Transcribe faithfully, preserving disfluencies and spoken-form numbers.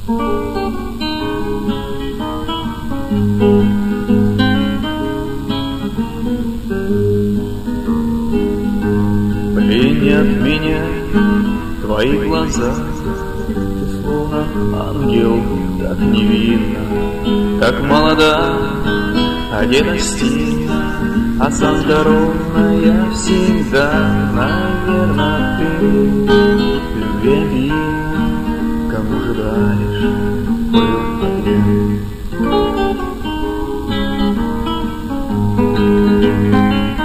Пленят меня твои глаза, ты словно ангел, так невинно, так молода, одета в стиль, а сам здоровая всегда. Наверно, ты любви, кому же даришь пыл огня.